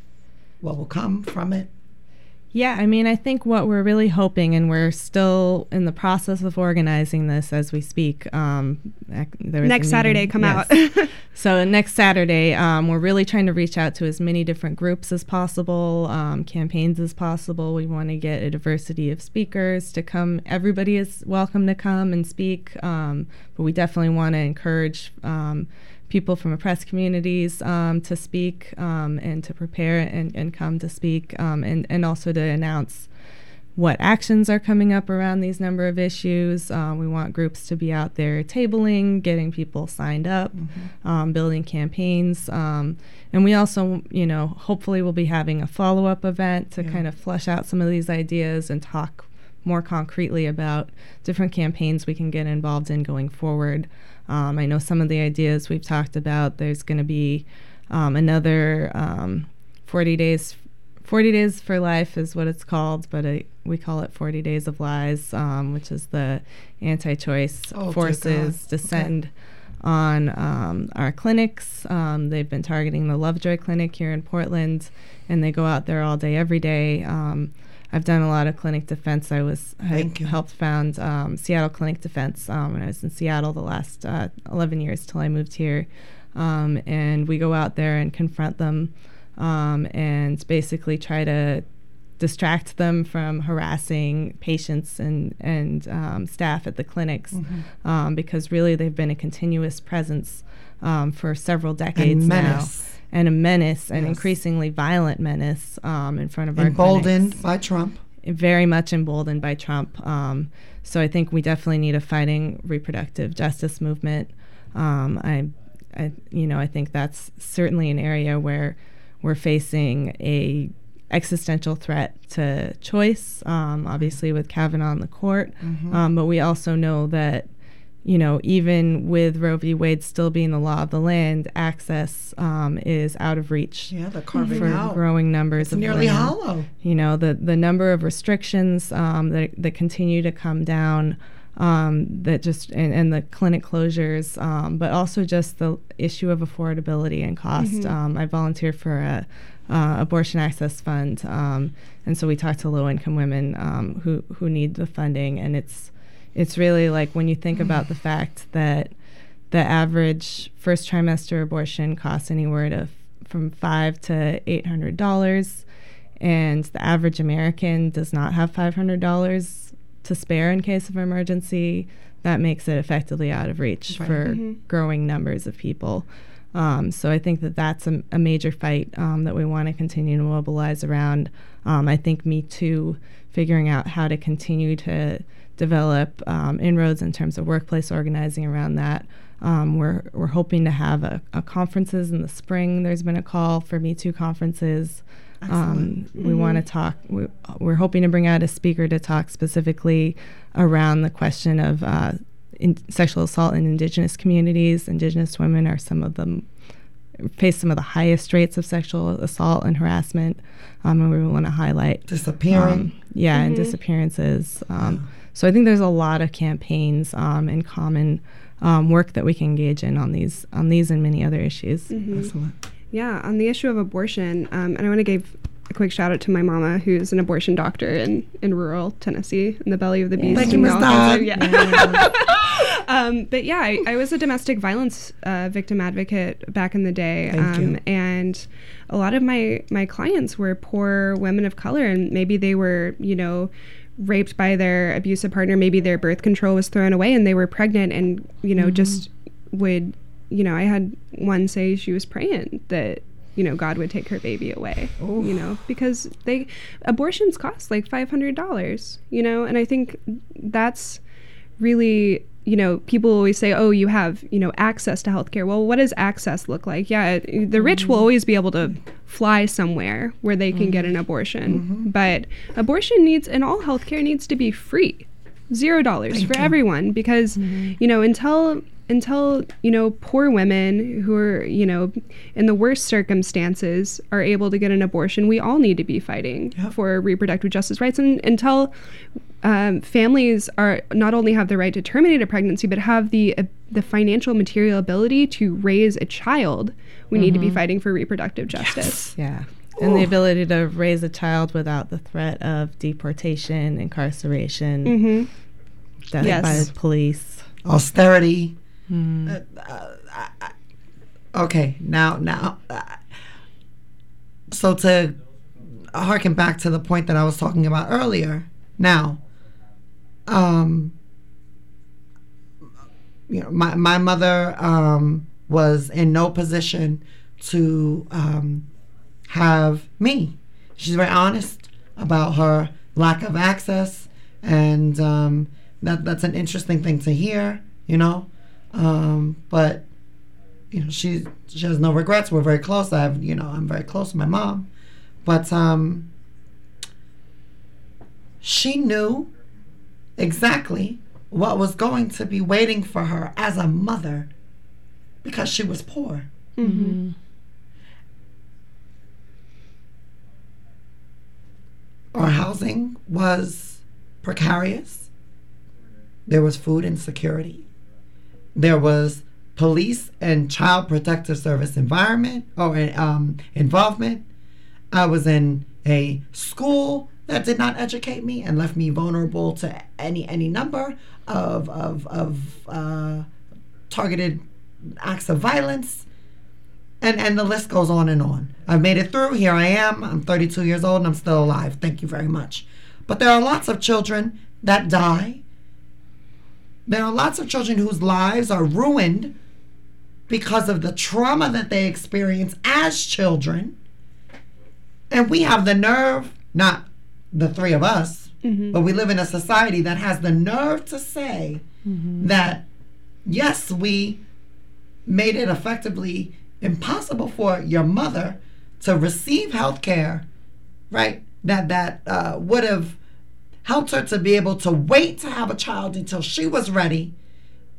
what will come from it? Yeah, I mean, I think what we're really hoping, and we're still in the process of organizing this as we speak. Um, there was next Saturday, come yes. out. So next Saturday, um, we're really trying to reach out to as many different groups as possible, um, campaigns as possible. We want to get a diversity of speakers to come. Everybody is welcome to come and speak, um, but we definitely want to encourage um, people from oppressed communities um, to speak um, and to prepare and, and come to speak um, and, and also to announce what actions are coming up around these number of issues. Um, we want groups to be out there tabling, getting people signed up, mm-hmm. um, building campaigns. Um, and we also, you know, hopefully we'll be having a follow-up event to yeah. kind of flesh out some of these ideas and talk more concretely about different campaigns we can get involved in going forward. Um, I know some of the ideas we've talked about. There's going to be um, another um, forty days. forty days for Life is what it's called, but it, we call it forty Days of Lies, um, which is the anti-choice oh, forces descend okay. on um, our clinics. Um, they've been targeting the Lovejoy Clinic here in Portland, and they go out there all day, every day. Um, I've done a lot of clinic defense. I was I helped found um, Seattle Clinic Defense um, when I was in Seattle the last uh, eleven years till I moved here. Um, and we go out there and confront them um, and basically try to distract them from harassing patients and, and um, staff at the clinics mm-hmm. um, because really they've been a continuous presence um, for several decades now. And a menace, an yes. increasingly violent menace um, in front of our clinics. Emboldened by Trump. Very much emboldened by Trump. Um, so I think we definitely need a fighting reproductive justice movement. Um, I, I, you know, I think that's certainly an area where we're facing a existential threat to choice, um, obviously with Kavanaugh in the court. Mm-hmm. Um, but we also know that you know, even with Roe v. Wade still being the law of the land, access um, is out of reach. Yeah, they're carving for out. growing numbers It's of nearly women. hollow. You know, the the number of restrictions um, that that continue to come down, um, that just and, and the clinic closures, um, but also just the issue of affordability and cost. Mm-hmm. Um, I volunteer for a uh, abortion access fund, um, and so we talk to low income women um, who who need the funding, and it's it's really like when you think about the fact that the average first trimester abortion costs anywhere to from five to eight hundred dollars, and the average American does not have five hundred dollars to spare in case of emergency. That makes it effectively out of reach Right. for Mm-hmm. growing numbers of people. Um, so I think that that's a, a major fight um, that we want to continue to mobilize around. Um, I think Me Too, figuring out how to continue to develop um, inroads in terms of workplace organizing around that. Um, we're we're hoping to have a, a conferences in the spring. There's been a call for Me Too conferences. Um, we want to talk. We, we're hoping to bring out a speaker to talk specifically around the question of uh, in sexual assault in Indigenous communities. Indigenous women are some of them face some of the highest rates of sexual assault and harassment, um, and we want to highlight Disappearing. um, yeah, and disappearances. Um, So I think there's a lot of campaigns um, and common um, work that we can engage in on these on these and many other issues. Mm-hmm. Excellent. Yeah, on the issue of abortion, um, and I want to give a quick shout out to my mama, who's an abortion doctor in, in rural Tennessee, in the belly of the beast. Thank you, in Miz Malcolmson. Dodd. Yeah. um, but yeah, I, I was a domestic violence uh, victim advocate back in the day, Thank um, you. and a lot of my my clients were poor women of color, and maybe they were, you know, raped by their abusive partner. Maybe their birth control was thrown away, and they were pregnant, and you know, just would. You know, I had one say she was praying that, you know, God would take her baby away, you know, because they, abortions cost like five hundred dollars, you know, and I think that's really, you know, people always say, oh, you have, you know, access to healthcare. Well, what does access look like? Yeah, the rich will always be able to fly somewhere where they can get an abortion, but abortion needs, and all healthcare needs to be free. Zero dollars for everyone, because, you know, until until, you know, poor women who are, you know, in the worst circumstances are able to get an abortion, we all need to be fighting Yep. for reproductive justice rights. And until um, families are not only have the right to terminate a pregnancy, but have the uh, the financial material ability to raise a child, we need to be fighting for reproductive justice. Yeah. And the ability to raise a child without the threat of deportation, incarceration, Mm-hmm. death Yes. by the police. Austerity. Uh, uh, I- I- okay, now, now, uh, so to harken back to the point that I was talking about earlier, now, um, you know, my, my mother um, was in no position to um, have me. She's very honest about her lack of access, and um, that that's an interesting thing to hear, you know. Um, but you know, she she has no regrets. We're very close. I have, you know, I'm very close to my mom, but um, she knew exactly what was going to be waiting for her as a mother because she was poor. Mm-hmm. Our housing was precarious. There was food insecurity. There was police and child protective service environment or um, involvement. I was in a school that did not educate me and left me vulnerable to any any number of of, of uh, targeted acts of violence. And and the list goes on and on. I've made it through. Here I am. I'm thirty-two years old and I'm still alive. Thank you very much. But there are lots of children that die. There are lots of children whose lives are ruined because of the trauma that they experience as children. And we have the nerve, not the three of us, Mm-hmm. but we live in a society that has the nerve to say that, yes, we made it effectively impossible for your mother to receive health care, right? That that uh, would have helped her to be able to wait to have a child until she was ready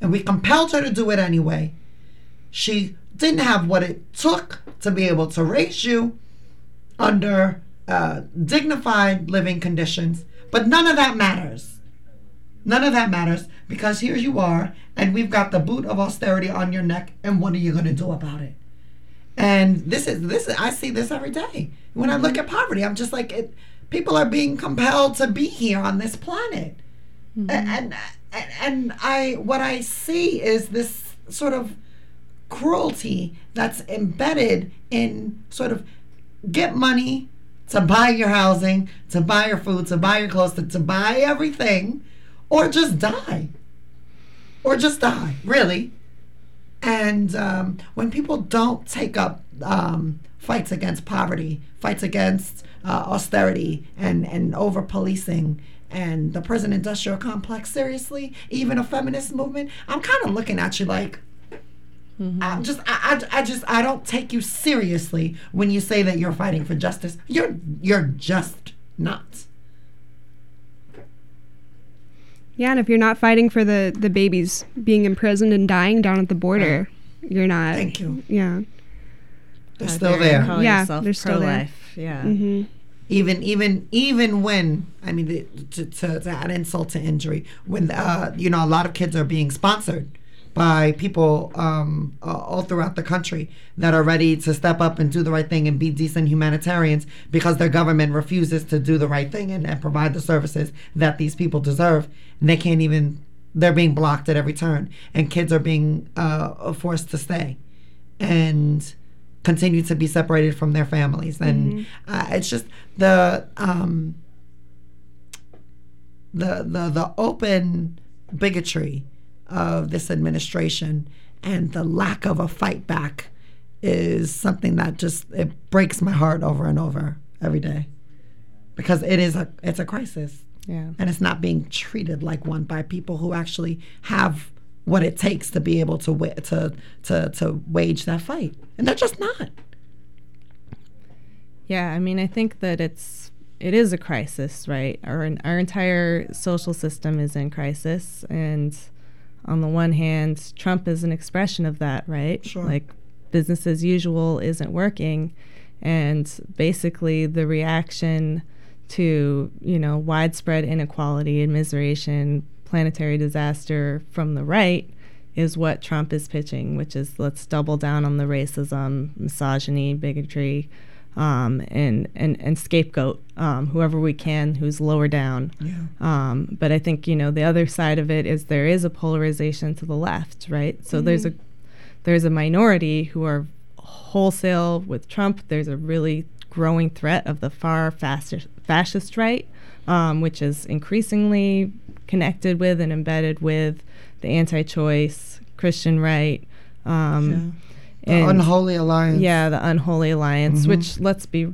and we compelled her to do it anyway. She didn't have what it took to be able to raise you under uh, dignified living conditions. But none of that matters. None of that matters because here you are, and we've got the boot of austerity on your neck, and what are you going to do about it? And this is this. Is, I see this every day. When I look at poverty, I'm just like, it, people are being compelled to be here on this planet. Mm-hmm. And, and and I what I see is this sort of cruelty that's embedded in sort of get money to buy your housing, to buy your food, to buy your clothes, to, to buy everything, or just die. Or just die, really. And um, when people don't take up um, fights against poverty, fights against uh, austerity and, and over-policing and the prison industrial complex seriously, even a feminist movement, I'm kind of looking at you like, mm-hmm. I'm just, I, I, I just, I don't take you seriously when you say that you're fighting for justice. You're, you're just not. Yeah, and if you're not fighting for the, the babies being imprisoned and dying down at the border, right. you're not. Thank you. Yeah. They're still there. Call yeah, yourself they're still pro-life. there. Yeah. Mm-hmm. Even, even, even when, I mean, the, to, to, to add insult to injury, when, uh, you know, a lot of kids are being sponsored by people um, uh, all throughout the country that are ready to step up and do the right thing and be decent humanitarians because their government refuses to do the right thing and, and provide the services that these people deserve. And they can't even, they're being blocked at every turn. And kids are being uh, forced to stay and continue to be separated from their families. And mm-hmm. uh, it's just the, um, the, the, the open bigotry of this administration and the lack of a fight back is something that just, it breaks my heart over and over every day because it is a, it's a crisis. Yeah. And it's not being treated like one by people who actually have what it takes to be able to wa- to to to wage that fight. And they're just not. Yeah, I mean, I think that it's it is a crisis, right? Our our entire social system is in crisis, and on the one hand, Trump is an expression of that, right? Sure. Like business as usual isn't working, and basically the reaction to, you know, widespread inequality, immiseration, planetary disaster from the right is what Trump is pitching, which is let's double down on the racism, misogyny, bigotry, um, and, and, and scapegoat um, whoever we can who's lower down. Yeah. Um, but I think, you know, the other side of it is there is a polarization to the left, right? So mm-hmm. there's a there's a minority who are wholesale with Trump. There's a really growing threat of the far fascist, fascist right, um, which is increasingly connected with and embedded with the anti-choice Christian right. Um, yeah. The unholy alliance. Yeah, the unholy alliance, mm-hmm. which, let's be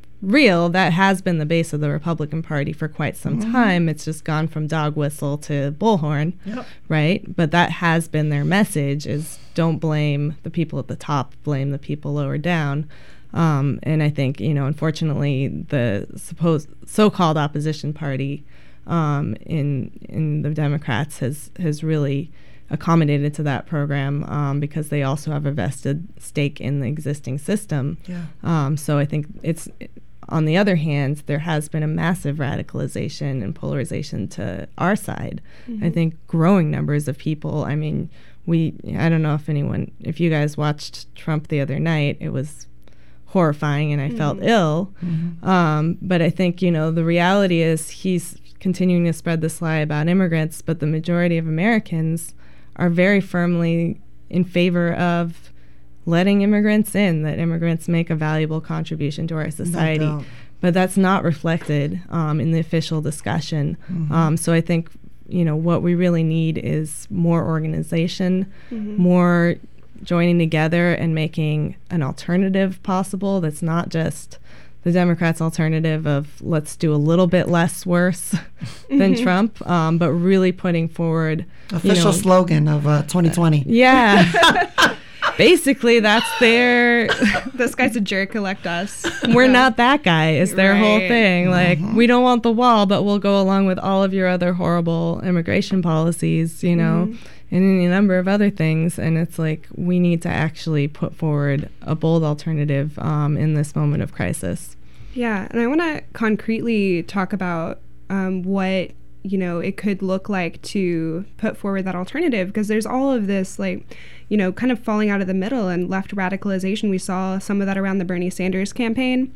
real, that has been the base of the Republican Party for quite some mm-hmm. time. It's just gone from dog whistle to bullhorn, yep. right? But that has been their message is don't blame the people at the top, blame the people lower down. Um, and I think, you know, unfortunately, the supposed so-called opposition party um, in in the Democrats has has really accommodated to that program um, because they also have a vested stake in the existing system. Yeah. Um, so I think it's, on the other hand, there has been a massive radicalization and polarization to our side. Mm-hmm. I think growing numbers of people, I mean, we, I don't know if anyone, if you guys watched Trump the other night, it was horrifying and I mm-hmm. felt ill. Mm-hmm. Um, but I think, you know, the reality is he's continuing to spread this lie about immigrants, but the majority of Americans are very firmly in favor of letting immigrants in, that immigrants make a valuable contribution to our society. No doubt. But that's not reflected um, in the official discussion. Mm-hmm. Um, so I think, you know, what we really need is more organization, mm-hmm. more joining together and making an alternative possible that's not just the Democrats' alternative of let's do a little bit less worse than mm-hmm. Trump, um, but really putting forward official you know, slogan of uh, twenty twenty. Yeah. Basically, that's their... This guy's a jerk, elect us. We're yeah. not that guy, is their right. whole thing. Like, mm-hmm. we don't want the wall, but we'll go along with all of your other horrible immigration policies, you know? Mm-hmm. and any number of other things. And it's like we need to actually put forward a bold alternative um, in this moment of crisis. Yeah, and I want to concretely talk about um, what, you know, it could look like to put forward that alternative, because there's all of this, like, you know, kind of falling out of the middle and left radicalization. We saw some of that around the Bernie Sanders campaign,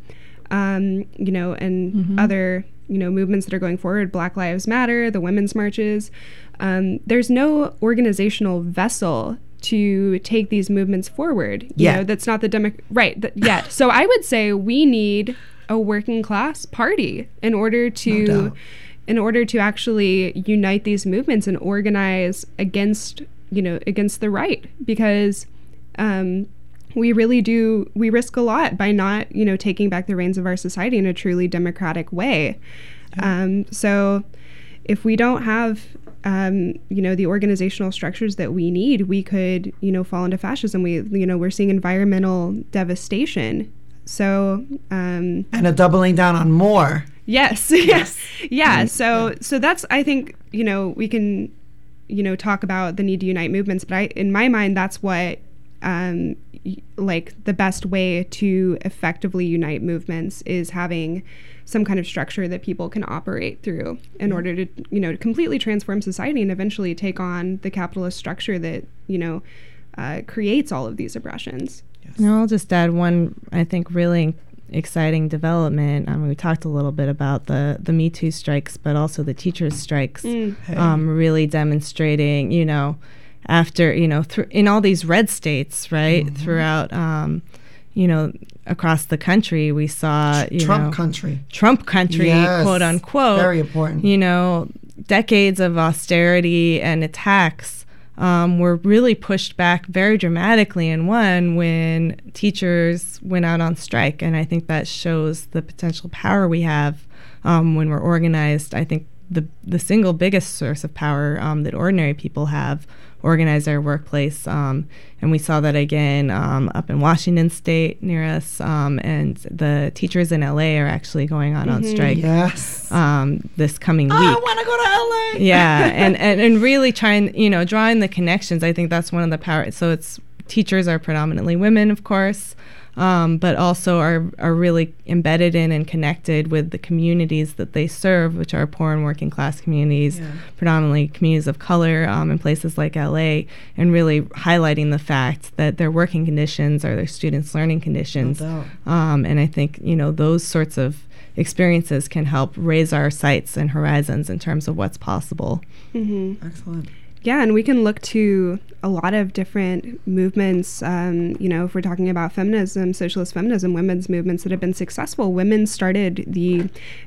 um, you know, and mm-hmm. other, you know, movements that are going forward, Black Lives Matter, the women's marches. Um, there's no organizational vessel to take these movements forward. You Yeah. know, that's not the demo- right, th- yet. So I would say we need a working class party in order to No doubt. in order to actually unite these movements and organize against, you know, against the right, because um, we really do, we risk a lot by not, you know, taking back the reins of our society in a truly democratic way. Yeah. Um, so if we don't have, um, you know, the organizational structures that we need, we could, you know, fall into fascism. We, you know, we're seeing environmental devastation. So, um, And a doubling down on more. Yes. Yes. yeah. So, yeah. so that's, I think, you know, we can, you know, talk about the need to unite movements, but I, in my mind, that's what, um, y- like the best way to effectively unite movements is having some kind of structure that people can operate through in mm-hmm. order to, you know, to completely transform society and eventually take on the capitalist structure that, you know, uh, creates all of these aggressions. Yes. No, I'll just add one, I think, really exciting development. I mean, we talked a little bit about the, the Me Too strikes, but also the teachers' strikes, Mm. Hey. um, really demonstrating, you know, after, you know, th- in all these red states, right, Mm-hmm. throughout, um, you know, across the country, we saw, you Trump know, country. Trump country, Yes. quote unquote. Very important. You know, decades of austerity and attacks um, were really pushed back very dramatically in one when teachers went out on strike. And I think that shows the potential power we have um, when we're organized. I think the the single biggest source of power um, that ordinary people have organize our workplace. Um, and we saw that again um, up in Washington State near us. Um, and the teachers in L A are actually going out on strike Yes. um, this coming week. I want to go to L A. Yeah, and, and, and really trying, you know, drawing the connections. I think that's one of the power. So it's teachers are predominantly women, of course, um, but also are, are really embedded in and connected with the communities that they serve, which are poor and working class communities, Yeah. predominantly communities of color um, in places like L A, and really highlighting the fact that their working conditions are their students' learning conditions. No doubt. Um, and I think, you know, those sorts of experiences can help raise our sights and horizons in terms of what's possible. Mm-hmm. Excellent. Yeah, and we can look to a lot of different movements. Um, you know, if we're talking about feminism, socialist feminism, women's movements that have been successful. Women started the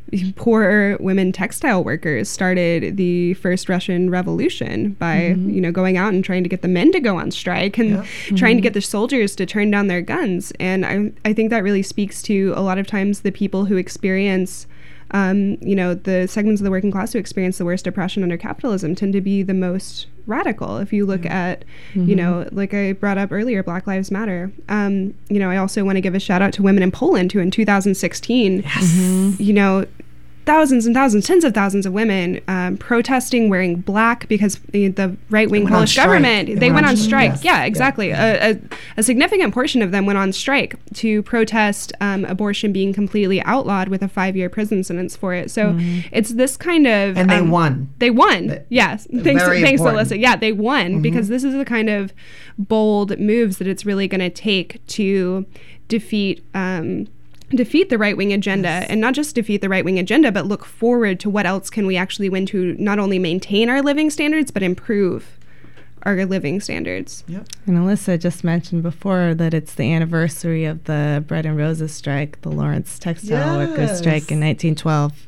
poor women textile workers started the first Russian Revolution by Mm-hmm. you know going out and trying to get the men to go on strike and Yeah. trying to get the soldiers to turn down their guns. And I I think that really speaks to a lot of times the people who experience. Um, you know, the segments of the working class who experience the worst oppression under capitalism tend to be the most radical. If you look at, Mm-hmm. you know, like I brought up earlier, Black Lives Matter. Um, you know, I also want to give a shout out to women in Poland who in two thousand sixteen, you know, thousands and thousands, tens of thousands of women um, protesting, wearing black because the, the right-wing They went on Polish strike. government, They they went went on on strike. strike. Yes. Yeah, exactly. Yeah. A, a, a significant portion of them went on strike to protest um, abortion being completely outlawed with a five-year prison sentence for it. So it's this kind of... And they um, won. They won. Th- yes. Thanks, very thanks important. Alyssa. Yeah, they won Mm-hmm. because this is the kind of bold moves that it's really going to take to defeat... Um, defeat the right-wing agenda, Yes. and not just defeat the right-wing agenda, but look forward to what else can we actually win to not only maintain our living standards, but improve our living standards. Yep. And Alyssa just mentioned before that it's the anniversary of the Bread and Roses strike, the Lawrence Textile Workers Yes. strike in nineteen twelve.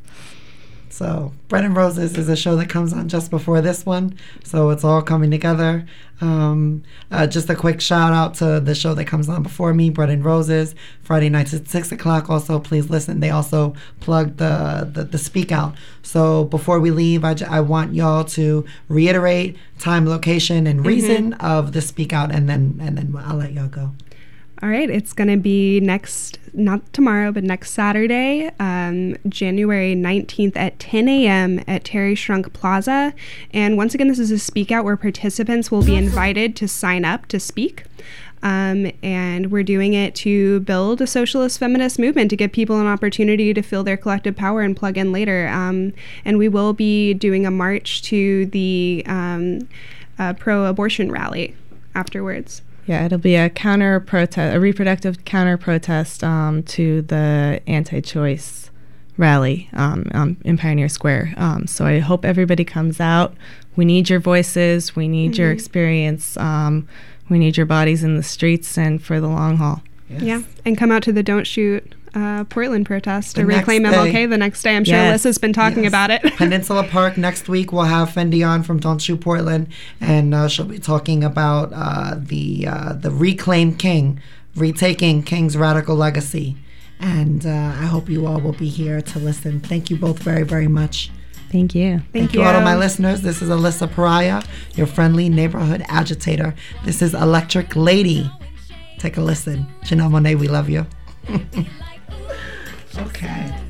So, Bread and Roses is a show that comes on just before this one. So, it's all coming together. Um, uh, just a quick shout out to the show that comes on before me, Bread and Roses, Friday nights at six o'clock. Also, please listen. They also plug the, the, the Speak Out. So, before we leave, I, j- I want y'all to reiterate time, location, and reason of the Speak Out, and then, and then I'll let y'all go. All right, it's going to be next, not tomorrow, but next Saturday, um, January nineteenth at ten a.m. at Terry Shrunk Plaza. And once again, this is a speak out where participants will be invited to sign up to speak. Um, and we're doing it to build a socialist feminist movement to give people an opportunity to feel their collective power and plug in later. Um, and we will be doing a march to the um, uh, pro-abortion rally afterwards. Yeah, it'll be a counter protest, a reproductive counter protest um, to the anti-choice rally um, um, in Pioneer Square. Um, so I hope everybody comes out. We need your voices. We need mm-hmm. your experience. Um, we need your bodies in the streets and for the long haul. Yes. Yeah, and come out to the Don't Shoot uh, Portland protest The to reclaim next M L day. K the next day. I'm sure Yes. Alyssa's been talking Yes. about it. Peninsula Park next week. We'll have Fendi on from Don't Shoot Portland, and uh, she'll be talking about uh, the uh, the reclaimed King, retaking King's radical legacy. And uh, I hope you all will be here to listen. Thank you both very, very much. Thank you. Thank, Thank you. you all to my listeners. This is Alyssa Pariah, your friendly neighborhood agitator. This is Electric Lady. Take a listen. Janelle Monáe, we love you. Okay.